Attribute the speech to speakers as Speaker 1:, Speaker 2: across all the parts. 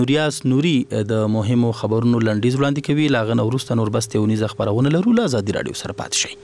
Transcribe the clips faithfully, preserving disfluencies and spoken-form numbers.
Speaker 1: ریاض نوري د مهمو خبرونو لنډیز وړاندې کوي. لاغه نو وروسته نور بس تهونیز خبرونه لرو. له ازادي رادیو سره پات شئ.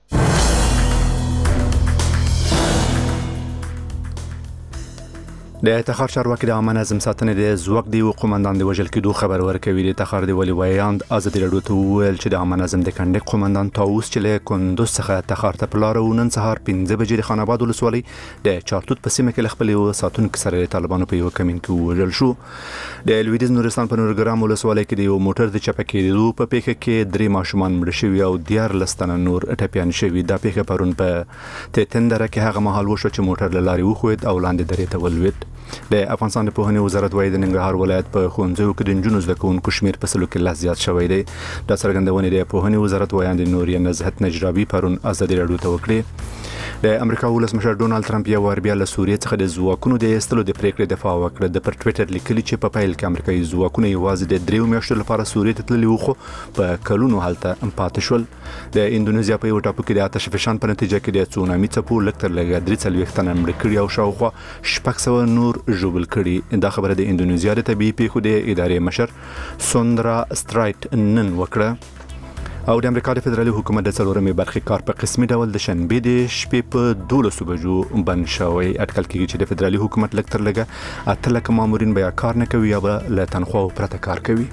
Speaker 2: د تخار چارواکي د عامه نظم ساتنې د ځواک دی قومندان د وژل کېدو خبر ورکوي. د تخار دی ولی ویاند ازادي رادیو ته ویل چې د عامه نظم د کندې قومندان تاووس چې له کندوز څخه تخار ته پلار ونن سهار پنځه بجې د خان آباد ولسوالۍ د چارتوت په سیمه کې خپل ساتونکو سره طالبانو په یو کمین کې وژل شو. د لویدیز نورستان په نورګرام ولسوالۍ کې د یو موټر د چپه کېدو په پیښه کې درې ماشومان مړ شوي او دیار لستنه نور ټپيان شوي. دا پیښه پرون په تتندره کې هغه مهال وشو چې موټر له لارې وخوید او لاندې درې ته ولوید. د افغانستان د پوهنې وزارت وايي د ننګرهار ولایت په ښوونځیو کې د نجونو زده کوونکو شمیر په سلو کې لا زیات شوی دی. دا څرګندونه د پوهنې وزارت وایي د نوري نزهت نجرابي پرون ازادي رادیو ته وکړه. د امریکا ولسمشر ډونالد ټرمپ یو ور بیا له سوریې څخه د ځواکونو د ایستلو د پریکړې دفاع وکړه. د پر ټوئیټر لیکلي چې په پیل کې امریکایي ځواکونه یوازې د دریو میاشتو لپاره سوریې ته تللي وو خو په کلونو هلته پاتې شول. د اندونیزیا په یو ټاپو کې د آتش فشان په نتیجه کې د تسونامي څپو لکتر لګا درې څلوېښت تنه مړ کړي او شاوخوا شپږ سوه نور ژوبل کړي. دا خبره د اندونیزیا د طبيعي پیښو د ادارې مشر سوندرا سترایټ نن وکړه. او د امریکا د فدرالي حکومت د څلورمې برخې کار په قسمي ډول د شنبې د شپې په دولسو بجو بند شوی. اټکل کېږي چې د فدرالي حکومت لکتر لګا اته لکه مامورین بیا کار نه کوي یا به له تنخواو پرته کار کوي.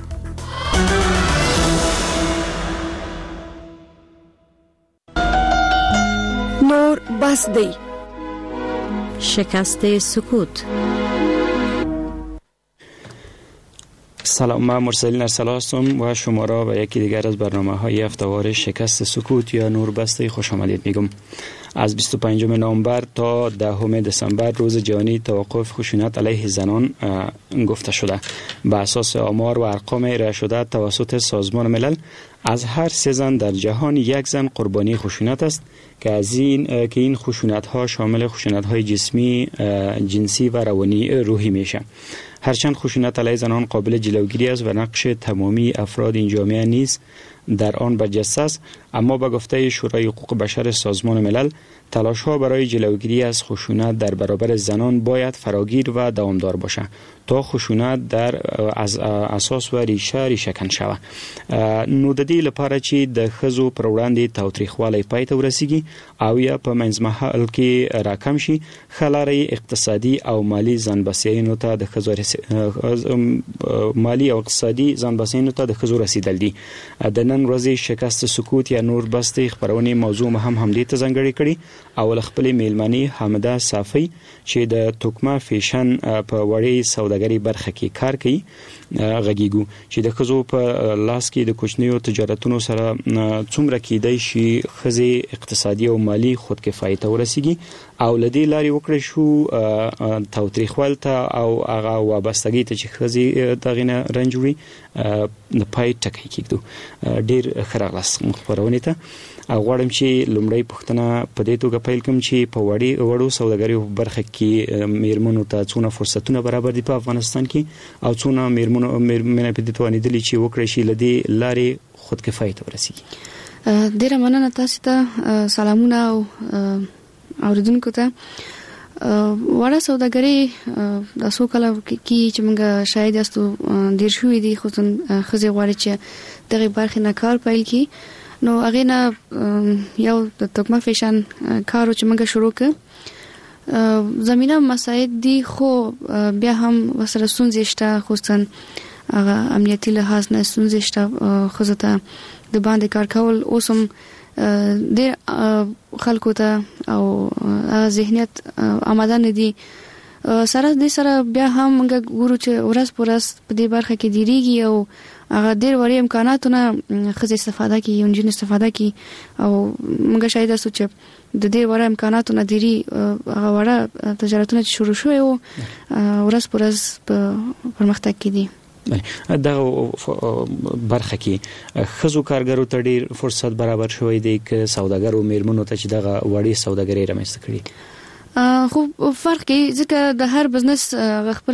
Speaker 3: نور بس دی.
Speaker 4: شکست سکوت.
Speaker 5: سلام، من مرسلین ارسل هستم و شما را به یکی دیگر از برنامه‌های هفته‌وار شکست سکوت یا نوربسته خوش آمدید میگم. از بیست و پنجم نوامبر تا دهم دسامبر روز جهانی توقف خشونت علیه زنان گفته شده. به اساس آمار و ارقام ارائه شده توسط سازمان ملل از هر سه زن در جهان یک زن قربانی خشونت است که از این که این خشونت ها شامل خشونت های جسمی، جنسی و روانی روحی میشه. هرچند خشونت علیه زنان قابل جلوگیری است و نقش تمامی افراد این جامعه نیز در آن برجسته است، اما به گفته شورای حقوق بشر سازمان ملل تلاش ها برای جلوگیری از خشونت در برابر زنان باید فراگیر و دوامدار باشه تا خشونت در از اساس و ریشه ریشه کن شوه. نو د دې لپاره چې د ښځو پر وړاندې تاوتریخوالی پای ته ورسیږي او یا په منځمهال کې راکم شي، ښه لاره اقتصادي او مالی ځانبسیاینو ته د ښځو مالی او اقتصادي ځانبسیاینو ته د ښځو رسیدل دي. د نن ورځې شکست سکوت یا نور بستې خبرونې موضوع هم همدې ته ځانګړې کړي او له خپلې میلمنې حامده صافی چې د توکما فیشن په وړې سوداګرۍ برخه کې کار کوي غږیږو چې د ښځو په لاس کې د کوچنیو تجارتونو سره څومره کېدای شي ښځې اقتصادي او مالی خودکفایي ته ورسیږي او له دې لارې وکړی شو تاوتریخوال ته او هغه وابستګۍ ته چې ښځې دغې نه رنج وړي د پای ټکی کېږدو. ډېر ښه راغلاست خپرونې ته. غواړم چې لومړی پوښتنه په دې توګه پیل کړم چې په وړې وړو سوداګریو برخه کې میرمنو ته څونه فرصتونه برابر دي په افغانستان کې او څونه میرمنو میرمنې په دې توانېدلې چې وکړی شي له دې لارې خودکفایي ته ورسیږي.
Speaker 3: ډېره مننه تاسو ته. سلامونه او اوریدونکو ته. وړه سوداګري د څو کاله کې چې موږ شاید یاستو ډېر شوي دي، خصوصا ښځې غواړي چې دغې برخې نه کار پیل کړي. نو هغې نه یو د توکما فیشن کار چې موږ شروع کړ. زمینه مساعد دي خو بیا هم ورسره ستونزې شته، خصوصا هغه امنیتي لحاظ نه ستونزې شته. ښځو ته د باندې کار کول اوس هم ډېر خلکو ته او ذهنیت آماده نه دي. سره دې سره بیا هم موږ ګورو چې ورځ په ورځ په دې برخه کې ډېرېږي او هغه ډېر وړې امکاناتونه ښځې استفاده کوي، نجونې استفاده کوي او موږ شاید یاستو چې د دې وړه امکاناتونه ډېري هغه وړه تجارتونه چې شروع شوي وو ورځ په ورځ په پرمختګ کې دي.
Speaker 5: دغه برخه کې ښځو کارګرو ته ډېر فرصت برابر شوی دی که سوداګرو میرمنو ته چې دغه وړې سوداګرۍ رامنځته کړي؟
Speaker 3: خو فرق کوي ځکه د هر بزنس خپل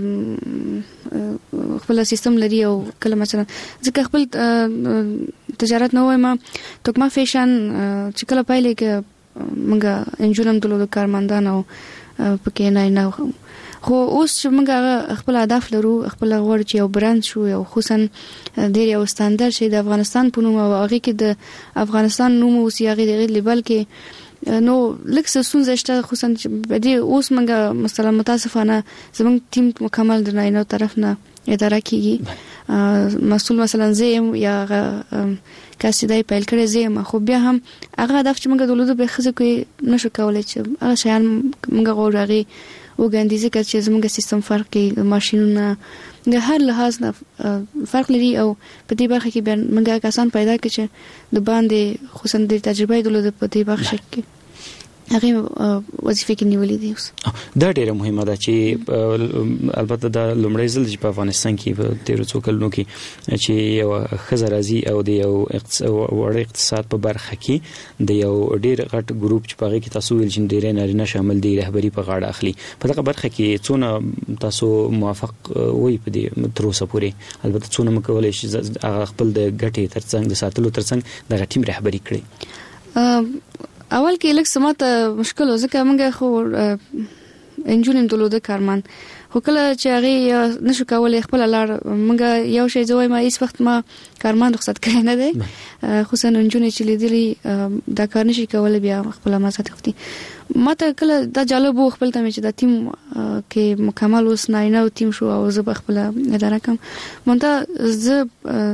Speaker 3: خپل سیستم لري او کله مثلا ځکه خپل تجارت نه وایم توکما فیشن چې کله پایله کې موږ انجورم دلو د کارمندان او پکې نه نه خو اوس چې موږ خپل اهداف لرو، خپل غوړ چې یو برند شو، یو خصوصا ډیر یو ستاندر شي د افغانستان په نوم، او هغه کې د افغانستان نوم او سیاغي دغه لیبل کې نو لکه څه شته، خصوصا چې د اوس موږ مثلا متاسفانه زموږ ټیم مکمل د ناینو طرف نه اداره کیږي، مسؤل مثلا زم یا کاسې دای پیل کړی زم، خو بیا هم هغه هدف چې موږ د ولودو په خزه کې نشو کولای چې هغه شیان موږ غوړاغي وګاندې ځکه چې زموږ سیستم فرق کوي، ماشینونه د هر لحاظ نه فرق لري، او په دې برخه کې بیا موږ کسان پیدا کړي چې د باندې خصوصا د تجربه د ولودو په دې برخه کې هغه وظیفه کې نیولې دي. اوس
Speaker 5: دا ډیره مهمه ده چې البته د لومړی ځل چې په افغانستان کې په تیرو څو کلونو کې چې یو ښځه راځي او د یو وړ اقتصاد په برخه کې د یو ډیر غټ ګروپ چې په هغه کې تاسو ویل چې ډیره نارینه شامل دي رهبری په غاړه اخلي، په دغه برخه کې څونه تاسو موافق وي په دې تر اوسه پورې؟ البته څونه مکولای شي هغه خپل د ګټې ترڅنګ د ساتلو ترڅنګ د ټیم رهبری کړي؟
Speaker 3: اول کې لکه سماته مشکل و، ځکه موږ خو انجونیم دلوده کارمان، خو کله چې هغه نشو کولای خپل لار، موږ یو شی زوی ما هیڅ وخت ما کارمان رخصت کړی نه دی، خصوصا انجونې چې لیدلی دا کار نشي کولای بیا خپل ما ساتي خفتي. ماته کله دا جالب و خپل ته چې دا ټیم کې مکمل اوس نه نه ټیم شو او زه خپل اداره کوم، مونږ زه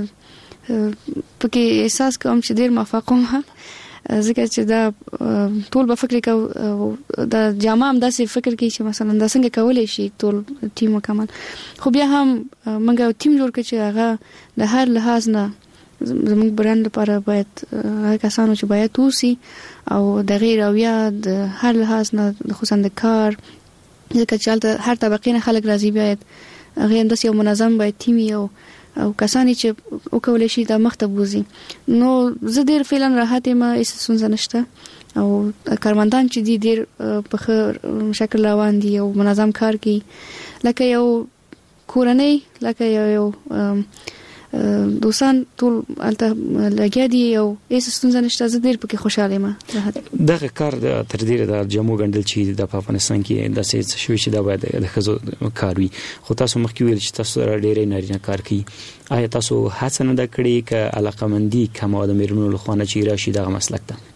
Speaker 3: پکې احساس کوم چې ډیر موافق یم، ځکه چې دا ټول به فکر کوي دا جامه هم داسې فکر کوي چې مثلا دا څنګه کولای شي ټول ټیم مکمل، خو بیا هم موږ ټیم جوړ کړ چې هغه د هر لحاظ نه زموږ برند لپاره باید هغه کسانو چې باید توسي او د غیر اویا د هر لحاظ نه خصوصا د کار، ځکه چې هر طبقه نه خلک راځي باید هغه هم داسې یو منظم باید ټیمي او او کسانی چې وکولای شي د مخته بوزي. نو زه ډیر فعلا راحت ما هیڅ څه نشته، او کارمندان چې دي ډیر په ښه شکل روان دي او منظم کار کوي، لکه یو کورنۍ، لکه یو یو دوستان ټول الته لګیا دي او هیڅ څه نشته. زه ډیر پکې خوشاله یم.
Speaker 5: دغه کار د تر ډیره د جمهور ګڼل چې د افغانستان کې د څه شوي چې دا باید د خزو کار وي، خو تاسو مخکې ویل چې تاسو ډیره نارینه کار کوي، آیا تاسو هڅه نه کړې ک علاقمندي کوم د میرمنو له خوانه چې راشي دغه مسلک ته؟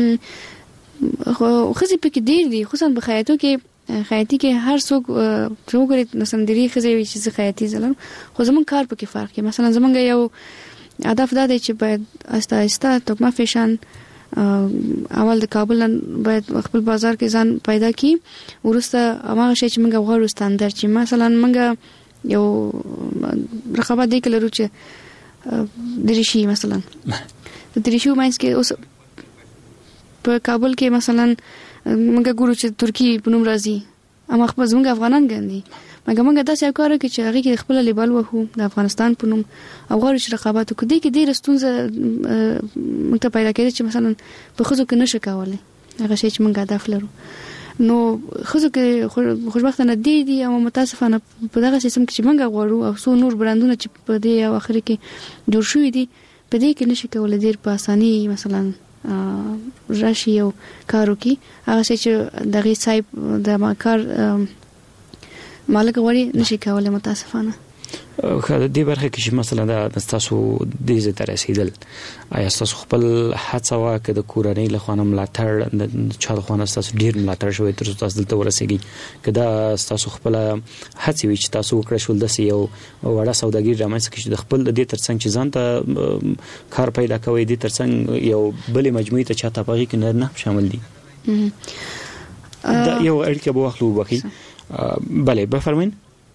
Speaker 3: خو خزي پکې ډیر دي، خصوصا په خیاطو کې خیاطي کې هر څوک چې وګوري مثلا د ریخ زوی چې خیاطي زلم، خو زمون کار پکې فرق کوي. مثلا زمونږ یو هدف دا دی چې باید آسته آسته توکما فیشن اول د کابل باید خپل بازار کې ځان پیدا کی، ورسته هغه شی چې موږ غواړو ستاندر چې مثلا موږ یو رقابت دی کلرو چې دریشي مثلا د دریشي ماینس کې اوس په کابل کې مثلا موږ ګورو چې ترکی په نوم راځي، اما خپل زموږ افغانان ګندي، مګر موږ داسې کار کوي چې هغه کې خپل لیبل وهو د افغانستان په نوم او غواړو چې رقابت وکړي. کې ډېر ستونزه موږ ته پیدا کېږي چې مثلا په خزو کې نشو کولای هغه شی چې موږ هدف لرو. نو خزو کې خوشبختانه دي دي او متاسفانه په دغه سیستم کې چې موږ غواړو او څو نور برندونه چې په دې او اخر کې جوړ شوي دي په دې کې نشي کولای ډېر په اساني مثلا راشي او کارو کی هغه چې دغه صاحب د کار مالک غوړي نشي کولای متاسفانه.
Speaker 5: خو د دې برخه کې چې مثلا د تاسو د دې تر رسیدل، آیا تاسو خپل هڅه واکه د کورنۍ له خوا ملاتړ د چا له خوا تاسو ډیر ملاتړ شوی تر تاسو دلته ورسېږي، کدا تاسو خپل هڅه وی چې تاسو وکړئ شول د یو وړه سوداګر رامنځته کړئ د خپل د دې ترڅنګ چې ځان ته کار پیدا کوي، د ترڅنګ یو بلې مجموعه ته چاته پغی کې نه نه شامل دي. دا یو اړیکه به واخلو وکي. بله بفرمایئ.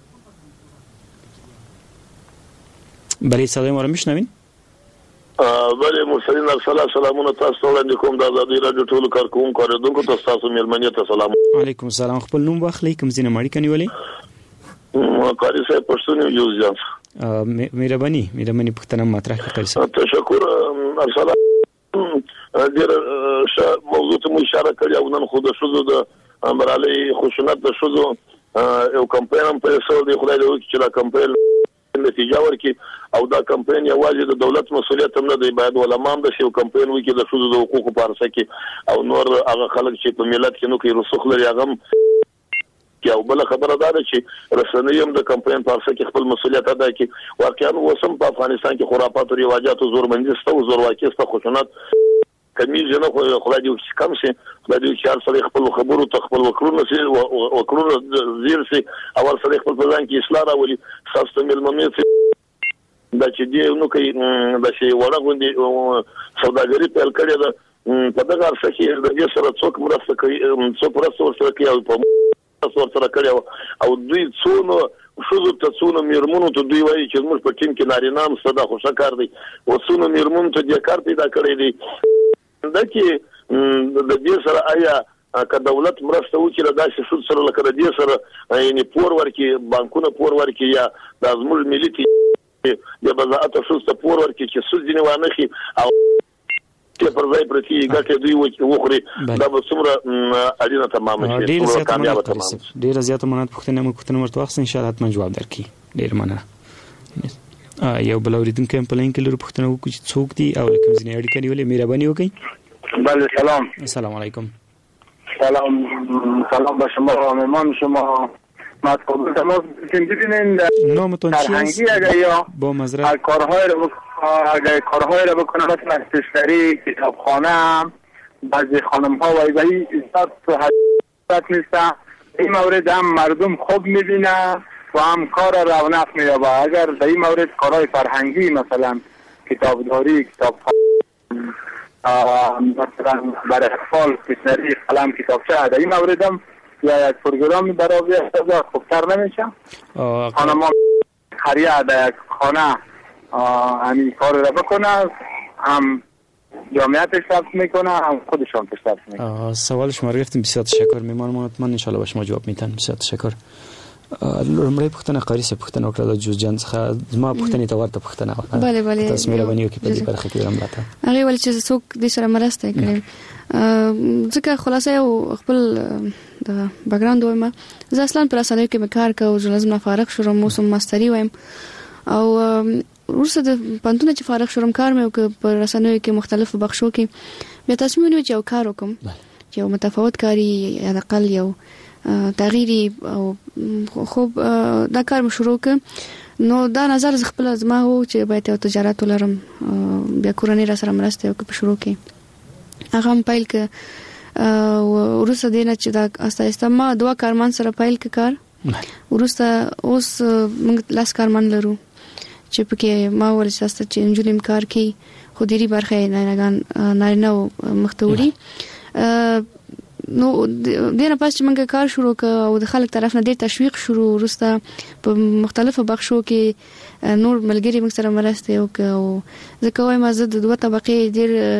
Speaker 5: بله سلام علیکم مشنوین.
Speaker 4: بله مرسلین ارسلا سلامونه تاسو وړاندې کوم د ازادي رادیو ټولو کارکونکو اوریدونکو ته تاسو مېلمنې ته سلام.
Speaker 5: علیکم السلام. خپل نوم واخلئ، کوم ځای نه ماړی کنيولې؟
Speaker 4: قاری صاحب پښتون یو ځان.
Speaker 5: مهرباني مهرباني پښتنه مطرح کړئ صاحب.
Speaker 4: تشکر ارسلا. ډیر ښه موضوع ته مو اشاره کړې او نن خو د شوزو د امرالي خشونت د شوزو یو کمپاین هم په سر دی، خدای دې وکړي چې دا کمپاین نتیجه ورکړي او دا کمپاین یوازې د دولت مسؤلیت هم نه دی، باید علما هم د یو کمپاین وکړي د شوزو د حقوقو په اړه کې او نور هغه خلک چې په ملت کې نو کې رسوخ لري هغه یو بل خبره ده چې رسنۍ هم د کمپاین په ارسه کې خپل مسولیت ادا کوي واقعا وسم په افغانستان کې خرافات او رواجات او زورمندي ستو زورواکي ست خشونت کمیږي نه خو خدای دې کم شي خدای دې چې هر څه خپل خبرو ته خپل وکړو سي وکړو زیر سي اول څه خپل ځان کې اصلاح راولي خاصه ملمنې دا چې دی نو کوي دا چې وړه غوندي سوداګري پیل کړې ده په دغه ارسه کې د دې سره څوک مرسته کوي څوک مرسته ورسره کوي او په څو سره کړی او دوی څونو شوزو ته څونو میرمنو ته دوی وایي چې موږ په ټیم کې نارینه هم صدا خوشا کار دي او څونو میرمنو ته د کار پیدا کړی دي دا چې د دې سره آیا که دولت مرسته وکړي داسې شود سره لکه د دې سره یعنی پور ورکي بانکونه پور ورکي یا د زموږ ملي د بزاعت شود ته پور ورکي چې سود دي نه وانخي او پر ځای پرتی ګټه دوی وخوري دا به څومره اړینه تمام شي ډیر کامیاب تمام
Speaker 5: ډیر زیات مونږ پښتنه مو پښتنه مرته وخت ان شاء الله حتما جواب درکې ډیر مننه یو بل اوریدونکو هم په لین کې لرو پښتنه وکړي چې څوک دي او کوم ځینې اړیکې نیولې مهرباني وکړئ
Speaker 6: بله سلام
Speaker 5: السلام علیکم
Speaker 6: سلام سلام به شما و مهمان شما مطلب تماس ببینید
Speaker 5: نامتون چیست
Speaker 6: اگر یا
Speaker 5: با معذرت
Speaker 6: کارهای رو اگر کارهای رو بکنم مثلا استشاری کتابخانه بعضی خانم ها و ایزایی ایزاد تو حضرت نیستن این مورد هم مردم خوب میبینه و هم کار رونق میابه اگر در این مورد کارهای فرهنگی مثلا کتابداری کتابخانه مثلا برای اطفال استشاری قلم کتابچه در این مورد هم یا یک پروگرامی برای احتضار خوبتر نمیشه خانم ها خریه در یک خانه همین کار را بکنه هم جامعه پیشرفت میکنه هم خودشان پیشرفت میکنه
Speaker 5: سوال شما رو گرفتیم بسیار تشکر میمانم من ان شاء الله به شما جواب میتن بسیار تشکر لمړی پښتنه قاری سه پښتنه وکړه د جوزجان څخه زما پښتنې ته ورته پښتنه وکړه
Speaker 3: بله بله
Speaker 5: تاسو مې راونیو کې په دې برخه کې هم راته
Speaker 3: هغه ول چې څوک د سره مرسته کړي ځکه خلاصه یو خپل د بیک ګراوند وایم زه اصلا پر اسانه کې کار کوم ژورنالیزم نه فارغ شوم موسم ماستری وایم او ورسره د پانتونه چې فارغ شوم کار مې وکړ پر اسانه کې مختلفو بخشو کې بیا تصمیم ونیو چې یو کار وکم چې یو متفاوت کاری یا د اقل یو تغییری او خوب دا کار مې شروع کړ نو دا نظر ز خپل ازما وو چې باید یو تجارت ولرم بیا کورنۍ را سره مرسته وکړم شروع کړم هغه هم پیل ک ورسره دینه چې دا استه استه ما دوه کارمن سره پیل ک کار ورسره اوس موږ لاس کارمن لرو چې پکې ما ورساسته چې انجلیم کار کوي خو ډيري برخه نه نه نه نه مختوري نو دینه پس چې موږ کار شروع کړ او د خلک طرف نه ډېر تشویق شروع ورسته په مختلفو بخشو کې نور ملګری موږ سره مرسته وکړو ځکه وایم زه د دوه طبقې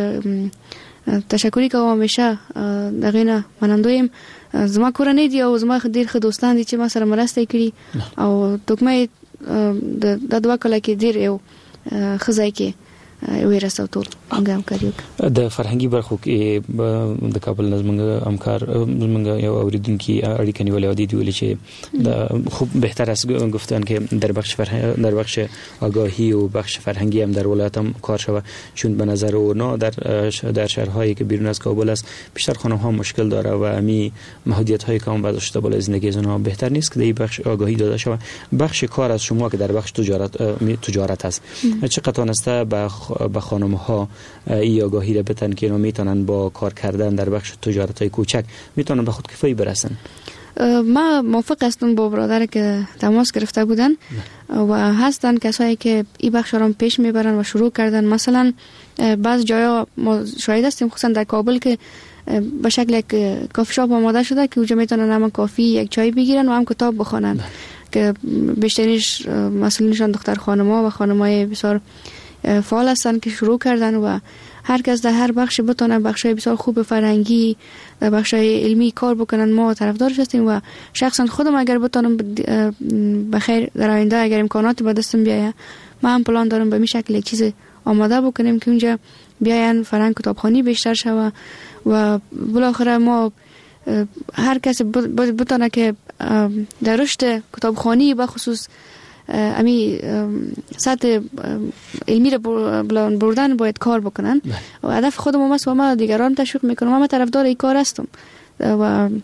Speaker 3: ډېر تشکر کوم همیشه دغه نه منندویم زما کورنۍ دی او زما ډېر ښه دوستان دي چې ما سره مرسته کړي او توګمې د دوه کله کې ډېر یو خزای کې ویره سوتول هغه کاریو
Speaker 5: د فرهنګي برخو کې د کابل نظمنګ همکار نظمنګ یو اوریدونکو اړیکه نیولې و دي ویل چې د خوب بهتر است گفتن که در بخش فرهنگ در بخش آگاهی و بخش فرهنگی هم در ولایت هم کار شود چون به نظر اونا در در شهرهایی که بیرون از کابل است بیشتر خانم ها مشکل داره و امی محدودیت های کام برداشته بالا زندگی از اونها بهتر نیست که در این بخش آگاهی داده شود بخش کار از شما که در بخش تجارت تجارت است چقدر تونسته به به خانم ها ای آگاهی را بتن که اینا میتونن با کار کردن در بخش تجارت های کوچک میتونن به خود کفایی برسن
Speaker 3: ما موافق هستم با برادر که تماس گرفته بودن و هستن کسایی که این بخش را پیش میبرن و شروع کردن مثلا بعض جایا ما شاهد هستیم خصوصا در کابل که به شکل یک کافی شاپ آماده شده که اونجا میتونن هم کافی یک چای بگیرن و هم کتاب بخونن که بیشترینش مسئولینشان دختر خانم‌ها و خانم‌های بسیار فعال هستن که شروع کردن و هر کس در هر بخش بتونه بخشای بسیار خوب فرهنگی در بخشای علمی کار بکنن ما طرفدارش هستیم و شخصا خودم اگر بتونم بخیر در آینده اگر امکانات به دستم بیاید ما هم پلان دارم به این شکل یک چیز آماده بکنیم که اونجا بیاین فرهنگ کتابخوانی بیشتر شوه و بالاخره ما هر کس بتونه که در رشد کتابخوانی به خصوص امی سطح علمی رو بردن باید کار بکنن و هدف خودم هم است و ما دیگران تشویق میکنم و من طرفدار این کار هستم و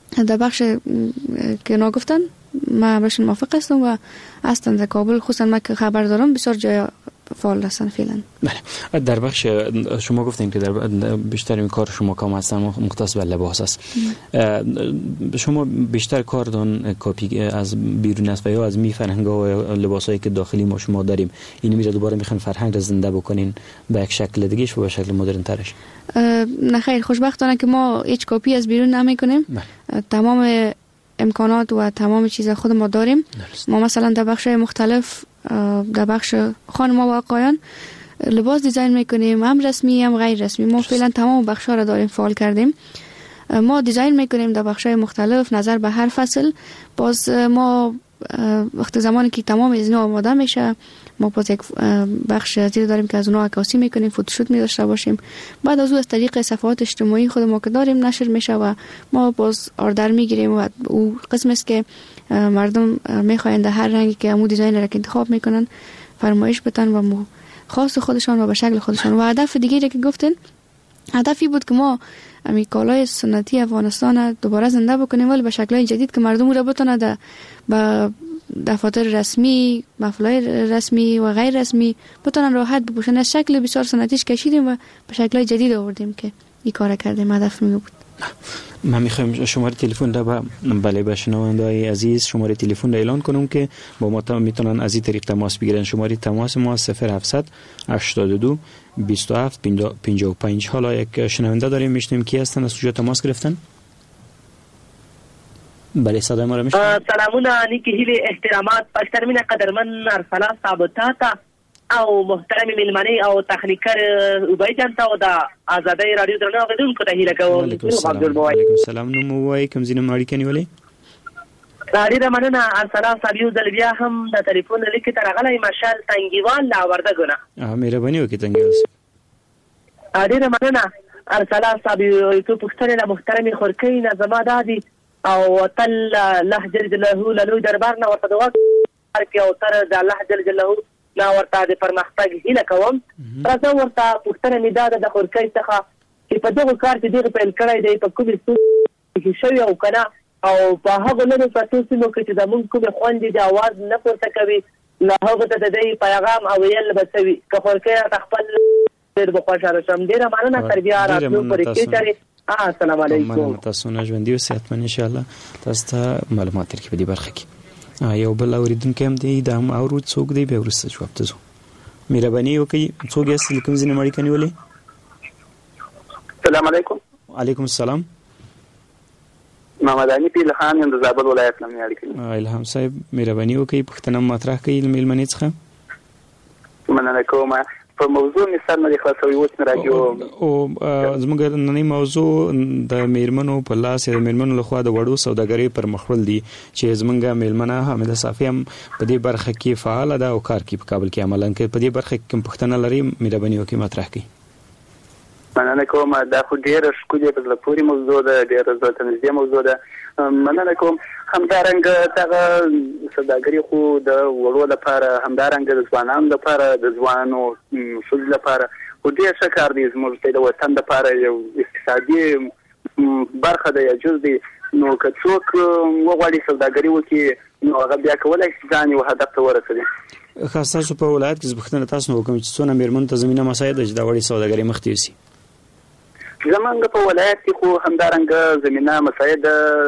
Speaker 3: در بخش که نگفتن ما بهشون موافق هستم و اصلا در کابل خصوصا ما که خبر دارم بسیار جای فعال هستن فعلا.
Speaker 5: بله. در بخش شما گفتین که در بیشتر این کار شما کام هستن مختص به لباس است. شما بیشتر کاردان کپی از بیرون است و یا از می فرهنگ‌ها و لباسایی که داخلی ما شما داریم این میره دوباره میخوان فرهنگ را زنده بکنین به یک شکل دیگه و به شکل مدرن ترش؟
Speaker 3: نه خیر، خوشبختانه که ما هیچ کپی از بیرون نمیکنیم. تمام امکانات و تمام چیزا خود ما داریم. ما مثلا در بخش مختلف در بخش خانم‌ها و آقایان لباس دیزاین میکنیم، هم رسمی هم غیر رسمی. ما فعلا تمام بخش‌ها را داریم فعال کردیم. ما دیزاین میکنیم در بخش‌های مختلف نظر به هر فصل. باز ما وقت زمانی که تمام از اینا آماده میشه ما باز یک بخش زیر داریم که از اونها عکاسی میکنیم، فوتوشوت می‌داشته باشیم. بعد از او از طریق صفحات اجتماعی خود ما که داریم نشر میشه و ما باز آردر میگیریم و او قسم است که مردم میخواین در هر رنگی که امو دیزاین را که انتخاب میکنن فرمایش بتن و مو خاص خودشان و به شکل خودشان. و هدف دیگری که گفتین هدفی بود که ما امی کالای سنتی افغانستان دوباره زنده بکنیم ولی به شکل‌های جدید که مردم را بتونه در با دفاتر رسمی، محفل‌های رسمی و غیر رسمی بتونن راحت بپوشن. از شکل بسیار سنتیش کشیدیم و به شکل‌های جدید آوردیم که این کار کردیم. هدف می بود.
Speaker 5: من میخوایم شماره تلفن را به بله به شنونده‌های عزیز شماره تلفن را اعلان کنم که با ما میتونن از این طریق تماس بگیرن. شماره تماس ما صفر هفتصد هشتاد و دو بیست و هفت پنجاه و پنج. حالا یک شنونده داریم میشنیم کی هستن از کجا تماس گرفتن؟ بله صدای ما را میشنوید؟
Speaker 7: سلامونه نیکی هیلی احترامات پشترمین قدرمن ارسلا صابتاتا او محترم میلمنی او تخنیکر اوبای جان تا د آزادۍ رادیو درنو غوډونکو ته هیله کوم.
Speaker 5: علیکم السلام. نو مو وای کوم زینه ماړی کني ولې
Speaker 7: راډیو د مننه ارسلا صابیو د بیا هم د ټلیفون لیکه تر غلې مشال تنګیوال لا ورده ګنا
Speaker 5: اه مهرباني وکړئ تنګیوال
Speaker 7: راډیو د مننه ارسلا صابیو تو پښتنه له محترم خورکی نه زما دادی او تل لهجه جلاله له دربار نه ورته دوه کې او تر د لهجه جلاله لا ورته د پرمختګ هیله کوم. راځه ورته پښتنه میداد د خورکی څخه چې په دغه کار کې دغه پیل کړی دی په کومې څه کې شوی او کنه او په هغه نه پاتو سمو کې چې د مونږ کومه خوندې د आवाज نه پورته کوي له هغه ته د دې پیغام او یل بسوي که خورکی خپل ډېر بخښه شم ډېر مننه تربیه راتلو پرې کې چاري. السلام علیکم.
Speaker 5: تاسو نه ژوندۍ اوسئ ان شاء الله. تاسو ته معلومات درکې په دې برخه کې. یو بل اوریدونکو هم دی دا هم اورو څوک دی به ورسته جواب تاسو مهرباني وکړئ. څوک یې کوم ځینې مړی کني ولې؟
Speaker 6: السلام علیکم.
Speaker 5: علیکم السلام.
Speaker 6: محمد علي پیل خان یم د زابل ولایت نه مې
Speaker 5: الهام صاحب مهرباني وکړئ پښتنه مطرح کړئ میلمنې څخه.
Speaker 6: مننه کوم. په موضوع مثال نه خلاصوي اوس نه راځو
Speaker 5: او زموږ نننۍ موضوع د میرمنو په لاس د میرمنو لخوا د وړو سوداګرۍ پر مخول دي چې زموږ میلمنه حامده صافی هم په دې برخه کې فعال ده او کار کوي په کابل کې عملاً کې په دې برخه کې پښتنه لري مهرباني وکړئ مطرح کړئ.
Speaker 6: مننه کوم. دا خو ډېره ښکلې په زړه پورې موضوع ده ډېره زړه ته نږدې موضوع ده. مننه کوم. همدارنګه دغه سوداګري خو د وړو لپاره همدارنګه د ځوانانو لپاره د ځوانو ښځو لپاره خو ډېر ښه کار دی. زموږ د وطن لپاره یو اقتصادي برخه ده یا جز دی. نو که څوک وغواړي سوداګري وکړي نو هغه بیا کولی شي ځان یو هدف ته ورسوي.
Speaker 5: خاص تاسو په ولایت کې زبښتنه تاسو نو کوم چې څونه میرمنو ته زمینه مساعد ده چې دا وړي سوداګري مخ ته یوسي.
Speaker 6: زمونږ په ولایت کې خو همدارنګه زمینه مساعد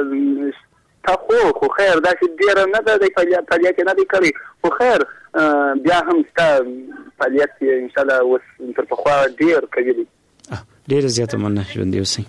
Speaker 6: تا خو خو خیر دا چې ډېر نه ده د فعالیت نه دی کړی خو خیر بیا هم ستا فعالیت ان شاء الله اوس تر پخوا ډېر کوي دی.
Speaker 5: ډېر زیاته مننه ژوندي اوسئ.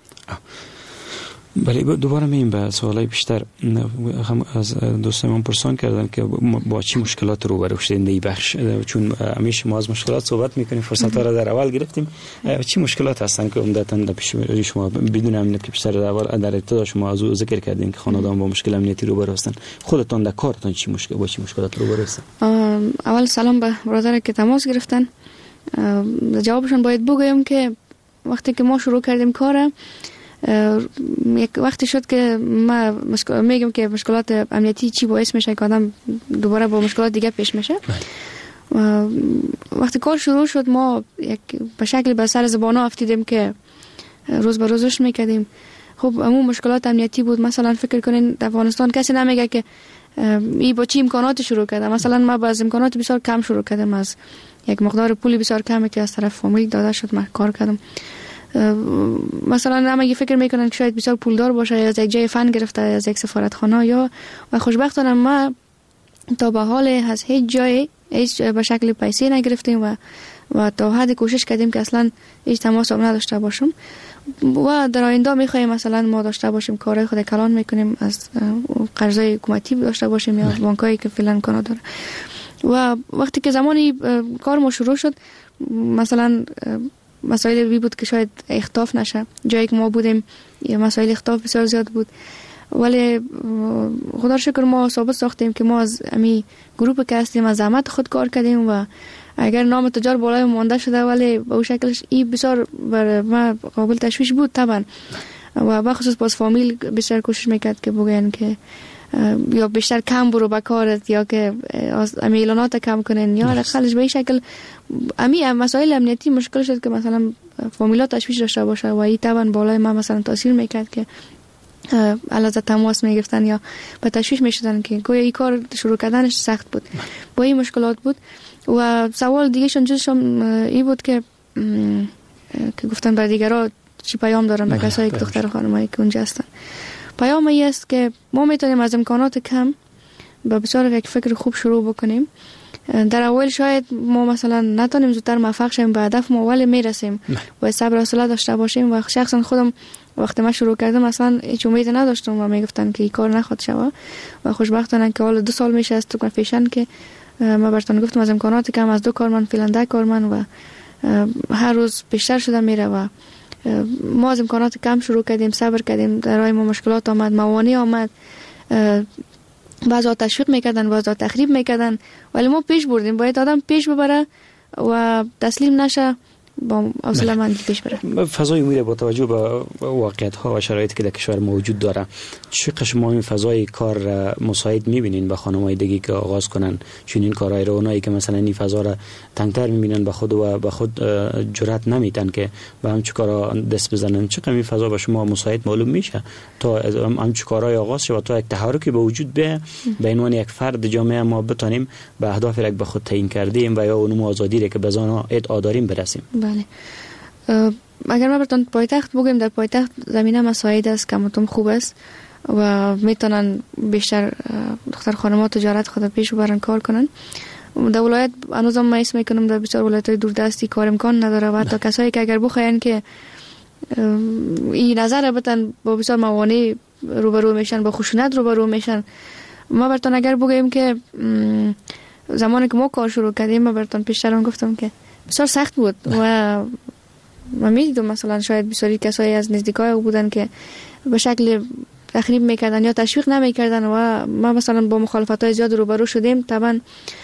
Speaker 5: بله دوباره مییم به سوالای بیشتر هم از دوستان پرسان کردن که با چی مشکلات روبرو شدین در این بخش چون همیشه ما از مشکلات صحبت میکنیم فرصت ها را در اول گرفتیم چی مشکلات هستن که عمدتاً در پیش شما بدون امنیت که بیشتر در اول در ابتدا شما از او ذکر کردین که خانواده‌ها با مشکل امنیتی روبرو هستن خودتون در کارتون چی مشکل با چی مشکلات روبرو هستن؟
Speaker 3: اول سلام به برادر که تماس گرفتن جوابشون باید بگویم که وقتی که ما شروع کردیم کار یک وقتی شد که ما مشکل... میگم که مشکلات امنیتی چی باعث میشه که آدم دوباره با مشکلات دیگه پیش میشه. وقتی کار شروع شد ما یک به شکل به سر زبانا افتیدیم که روز به روزش میکردیم. خب همون مشکلات امنیتی بود. مثلا فکر کنین در افغانستان کسی نمیگه که ای با چی امکانات شروع کرده. مثلا ما با از امکانات بسیار کم شروع کردم، از یک مقدار پولی بسیار کمی که از طرف فامیل داده شد من کار کردم. مثلا همه فکر میکنن که شاید بسیار پولدار باشه، از یک جای فن گرفته، از یک سفارتخانه، یا و خوشبختانه ما تا به حال از هیچ جای هیچ به شکل پیسه نگرفتیم و و تا حد کوشش کردیم که اصلا هیچ تماس هم نداشته باشم و در آینده میخوایم مثلا ما داشته باشیم کارهای خود کلان میکنیم، از قرضای حکومتی داشته باشیم یا بانکایی که فعلا امکانات داره. و وقتی که زمانی کار ما شروع شد مثلا مسائل بی بود که شاید اختلاف نشه، جایی که ما بودیم مسائل اختلاف بسیار زیاد بود، ولی خدا شکر ما ثابت ساختیم که ما از امی گروه که هستیم از زحمت خود کار کردیم و اگر نام تجار بالای مانده شده ولی به اون شکلش این بسیار بر ما قابل تشویش بود طبعا. و بخصوص باز فامیل بسیار کوشش میکرد که بگن که یا بیشتر کم برو به کارت یا که امی اعلانات کم کنن یا رخلش به این شکل. امی مسائل امنیتی مشکل شد که مثلا فامیلا تشویش داشته باشه و این طبعا بالای ما مثلا تاثیر میکرد که علاوه تماس میگفتن یا به تشویش میشدن که گویا این کار شروع کردنش سخت بود. با این مشکلات بود. و سوال دیگه شون جزشم این بود که که گفتن بر دیگرها چی پیام دارن به کسایی که دختر خانمایی که اونجا هستن. پیام این است که ما میتونیم از امکانات کم با بسیار یک فکر خوب شروع بکنیم. در اول شاید ما مثلا نتونیم زودتر موفق شیم به هدف ما، ولی میرسیم و صبر و حوصله داشته باشیم. و شخصا خودم وقتی من شروع کردم اصلا هیچ امید نداشتم و میگفتن که این کار نخواد شوه و خوشبختانه که حالا دو سال میشه از تو فیشن که ما براتون گفتم از امکانات کم از دو کارمند فعلا ده کارمند و هر روز بیشتر شده میره و ما از امکانات کم شروع کردیم، صبر کردیم، در راه ما مشکلات آمد، موانع آمد، بعضا تشویق میکردن بعضا تخریب میکردن، ولی ما پیش بردیم. باید آدم پیش ببره و تسلیم نشه، با حوصله مندی پیش بره.
Speaker 5: فضای امید با توجه به واقعیت ها و شرایطی که در کشور موجود داره، چقدر شما این فضای کار مساعد میبینین به خانم‌های دیگه که آغاز کنن چون این کارهای رو، اونایی که مثلا این فضا را تنگتر میبینن به خود و به خود جرأت نمیتن که به همچین کارا دست بزنن، چقدر این فضا به شما مساعد معلوم میشه تا همچین کارهای آغاز شه و تا یک تحرکی به وجود بیاد به عنوان یک فرد جامعه ما بتونیم به اهداف را به خود تعیین کردیم و یا اون آزادی را که به آن ادعا داریم برسیم.
Speaker 3: بله. اگر ما براتون پایتخت بگیم، در پایتخت زمینه مساعد است، کمتون خوب است و میتونن بیشتر دختر خانم‌ها تجارت خود پیش ببرن، کار کنن. در ولایت هنوزم ما اسم میکنم در بسیار ولایت‌های دوردستی کار امکان نداره و حتی کسایی که اگر بخواین که این نظر بتن با بسیار موانع روبرو میشن، با خشونت روبرو میشن. ما براتون اگر بگیم که زمانی که ما کار شروع کردیم، ما براتون پیشتر گفتم که بسیار سخت بود و من میدیدم مثلا شاید بسیاری کسایی از نزدیکای او بودن که به شکل تخریب میکردن یا تشویق نمیکردن و ما مثلا با مخالفت‌های زیاد روبرو شدیم. طبعا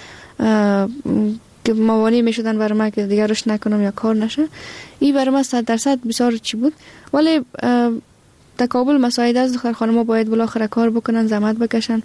Speaker 3: که موانع میشدن برای ما که دیگه روش نکنم یا کار نشه. این برای ما صد درصد بسیار چی بود، ولی تقابل مساعد از دختر خانم‌ها باید بالاخره کار بکنن، زحمت بکشن،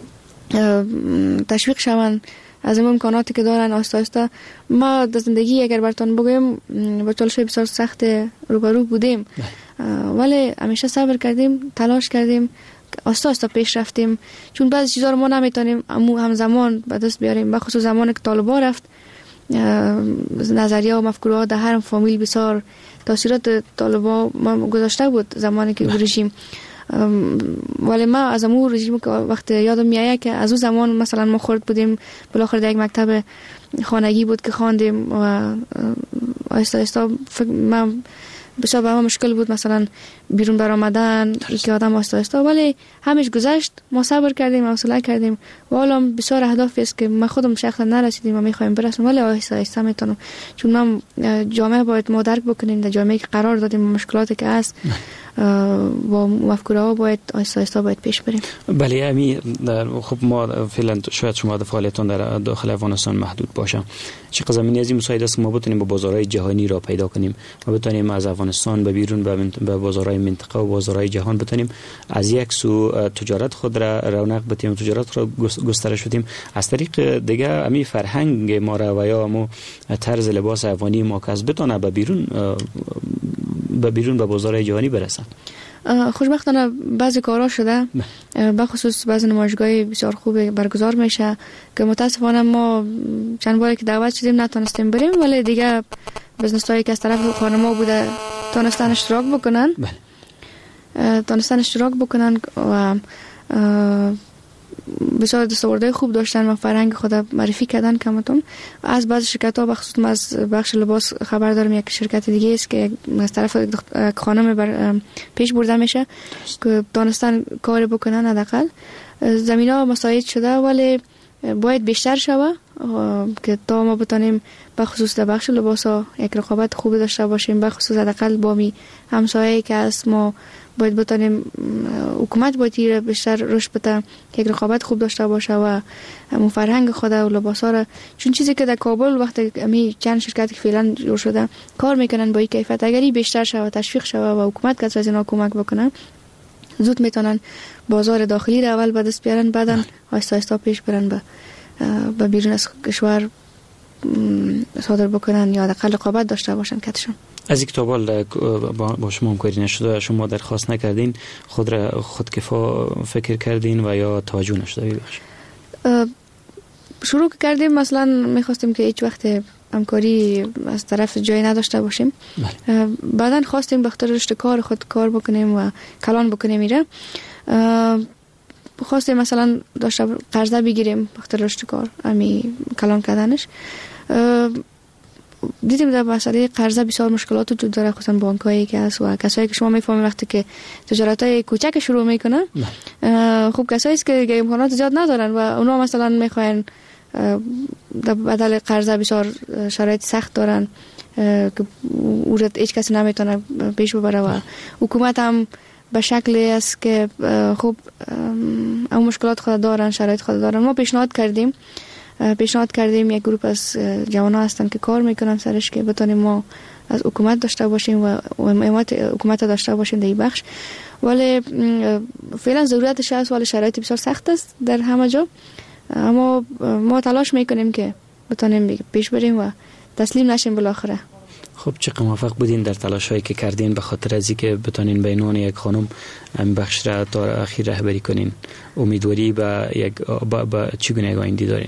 Speaker 3: تشویق شون از این امکاناتی که دارن. آستا آستا ما در زندگی اگر براتون بگویم با چالش‌های بسیار سخت روبرو بودیم، ولی همیشه صبر کردیم، تلاش کردیم، آستا آستا پیش رفتیم، چون بعضی چیزا رو ما نمیتونیم همزمان به دست بیاریم. بخصوص زمانی که طالبا رفت، نظریه و مفکوره در هر فامیل بسیار تاثیرات طالبا ما گذاشته بود زمانی که رژیم. ولی ما از امور رژیم که وقت یادم میایه که از اون زمان مثلا ما خورد بودیم، بالاخره در یک مکتب خانگی بود که خواندیم و آهسته آهسته ما بسیار به ما مشکل بود مثلا بیرون بر آمدن، که آدم آهسته آهسته، ولی همش گذشت. ما صبر کردیم، حوصله کردیم و حالا بسیار اهدافی است که ما خودم شخصا نرسیدیم و میخوایم برسیم، ولی آهسته آهسته میتونم، چون ما جامعه باید ما درک بکنیم، در جامعه که قرار دادیم مشکلاتی که هست با مفکوره ها باید آهسته آهسته باید پیش بریم.
Speaker 5: بله امی خب ما فعلا شاید شما در فعالیتون در داخل افغانستان محدود باشه، چه زمینی از این مساعد است ما بتونیم با بازارهای جهانی را پیدا کنیم و بتونیم از افغانستان به بیرون به بازارهای منطقه و بازارهای جهان بتونیم از یک سو تجارت خود را رونق بدیم، تجارت را گسترش بدیم، از طریق دیگه امی فرهنگ ما را و یا مو طرز لباس افغانی ما که بتونه به بیرون به بیرون به بازارهای جهانی برسه.
Speaker 3: خوشبختانه بعضی کارها شده، به خصوص بعضی نمایشگاه بسیار خوب برگزار میشه که متاسفانه ما چند باری که دعوت شدیم نتونستیم بریم، ولی دیگه بزنس هایی که از طرف خانما بوده تونستن اشتراک بکنن تونستن اشتراک بکنن و بسیار دستاوردهای خوب داشتن و فرهنگ خود معرفی کردن کمتون. از بعض شرکت ها بخصوص از بخش لباس خبر دارم یک شرکت دیگه است که از طرف خانم بر پیش برده میشه که دانستن کار بکنن. حداقل زمینا مساعد شده ولی باید بیشتر شوه که تا ما بتونیم بخصوص در بخش لباس ها یک رقابت خوبی داشته باشیم. بخصوص حداقل با می همسایه‌ای که است ما باید بتونیم، حکومت باید بیشتر رشد بده، یک رقابت خوب داشته باشه و همون فرهنگ خود و لباس ها را، چون چیزی که در کابل وقتی می چند شرکتی که فعلا جور شده کار میکنن با این کیفیت، اگری بیشتر شوه تشویق شوه و حکومت که از اینا کمک بکنن زود میتونن بازار داخلی را اول به دست بیارن، بعدن آهسته آهسته پیش برن به به بیرون از کشور صادر بکنن یا حداقل رقابت داشته باشن کتشون.
Speaker 5: از این کتاب با شما همکاری نشده، شما درخواست نکردین، خود را خودکفا فکر کردین و یا توجه نشده؟ ببخش
Speaker 3: شروع کردیم، مثلا میخواستیم که هیچ وقت همکاری از طرف جایی نداشته باشیم. بعدن خواستیم بخاطر رشد کار خود کار بکنیم و کلان بکنیم. میره خواستیم مثلا داشته قرضه بگیریم بخاطر رشد کار امی کلان کردنش. دیدیم در مسئله قرضه بسیار مشکلات وجود داره، خصوصا بانکایی که هست و کسایی که شما میفهمید وقتی که تجارتای کوچک شروع میکنن، خب کسایی است که امکانات زیاد ندارن و اونا مثلا میخواین در بدل قرضه بسیار شرایط سخت دارن که اورد هیچ کسی نمیتونه پیش ببره و حکومت هم به شکلی است که خب اون مشکلات خود دارن، شرایط خود دارن. ما پیشنهاد کردیم پیشنهاد کردیم یک گروه از جوانان هستن که کار میکنن سرش که بتونیم ما از حکومت داشته باشیم و حمایت حکومت داشته باشیم در این بخش، ولی فعلا ضرورتش هست ولی شرایط بسیار سخت است در همه جا. اما ما تلاش میکنیم که بتونیم پیش بریم و تسلیم نشیم بالاخره.
Speaker 5: خب چقدر موفق بودین در تلاشایی که کردین به خاطر از اینکه بتونین به عنوان یک خانم این بخش را تا اخیر رهبری کنین؟ امیدواری به یک با, با چگونه آینده دارین؟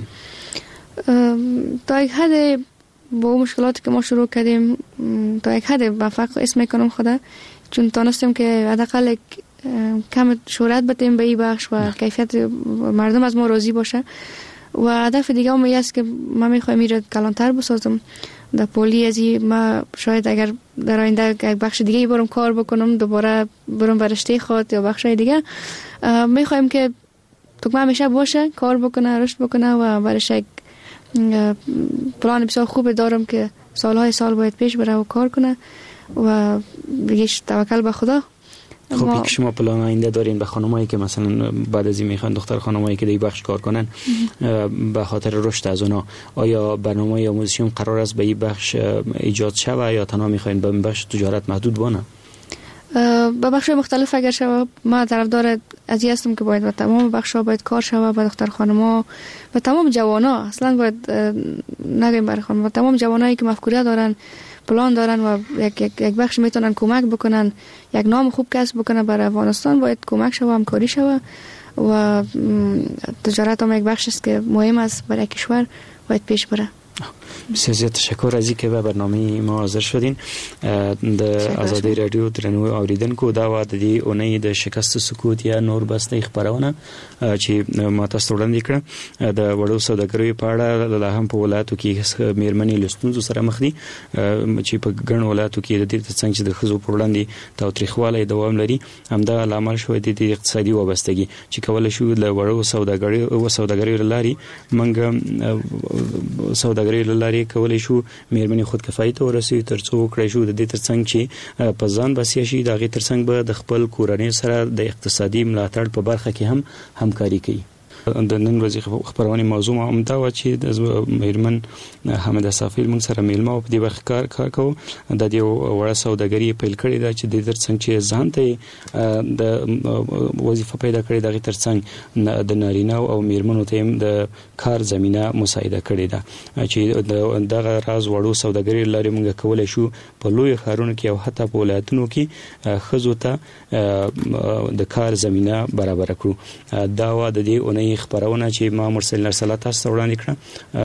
Speaker 3: تا یک حد با مشکلاتی که ما شروع کردیم تا یک حد موفق اسم میکنم خدا، چون تونستیم که حداقل کم شهرت بدیم به این بخش و نه. کیفیت مردم از ما راضی باشه. و هدف دیگه هم است که ما میخوایم میره کلانتر بسازم در پولی ازی. ما شاید اگر در آینده یک بخش دیگه برم کار بکنم، دوباره برم برشته خود یا بخش دیگه، میخوایم که تو همیشه باشه کار بکنه، رشد بکنه و برش یک پلان بسیار خوب دارم که سالهای سال باید پیش بره و کار کنه و دیگه توکل به خدا.
Speaker 5: خب یک شما پلان آینده دارین به خانمایی که مثلا بعد از این میخوان دختر خانمایی که در بخش کار کنن به خاطر رشد از اونا، آیا برنامه آموزشی قرار است به این بخش ایجاد شوه یا تنها میخواین به این بخش تجارت محدود بانه؟
Speaker 3: به بخش مختلف اگر شوه، ما طرفدار از این هستم که باید به تمام بخش‌ها باید کار شوه، به دختر خانم‌ها و تمام جوانا، اصلا باید نگیم برای خانم، تمام جوانایی که مفکوره دارن، پلان دارن و یک یک یک بخش میتونن کمک بکنن، یک نام خوب کسب بکنه برای افغانستان، باید کمک شوه، همکاری شوه و تجارت هم یک بخش است که مهم است برای کشور، باید پیش بره.
Speaker 5: بسیار زیاد تشکر از اینکه به برنامه ما حاضر شدین. د آزادی رادیو درنو اوریدونکو دا و د دې اونۍ د شکست سکوت یا نور بسته خبرونه چې ما تاسو وړاندې کړه د وړو سوداګریو په اړه له هم په ولایتو کې میرمنې لستونزو سره مخ دي چې په ګڼ ولایتو کې د دې څنګه چې د خزو په وړاندې تاوتریخوالی دوام لري، همدا لامل شوی د اقتصادي وابستګي چې کولای شو د وړو سوداګریو او سوداګریو لاري منګ سوداګریو لاري کولای شو میرمنې خودکفایي ته ورسوي، ترڅو کړی شو د دې ترڅنګ چې په ځان بسیا شي، د هغې ترڅنګ به د خپل کورنۍ سره د اقتصادي ملاتړ په برخه کې هم همکاري کوي. د نن ورځې خبرونه موضوع هم دا و چې د میرمن حامد صافی موږ سره میلمه په دې وخت کار کار کوو د دې وړه سوداګري پیل کړې ده چې د ترڅنګ چې ځان ته د وظیفه پیدا کړې دغه ترڅنګ د نارینه او میرمنو ته د کار زمينه مساعده کړې ده چې دغه راز وړو سوداګري لري موږ کولای شو په لوی ښارونو کې او حتی په ولایتونو کې خزو ته د کار زمينه برابر کړو. دا و د دې اونۍ خبرونه چې ما مرسل نرسلات تاسو وړاندې کړه.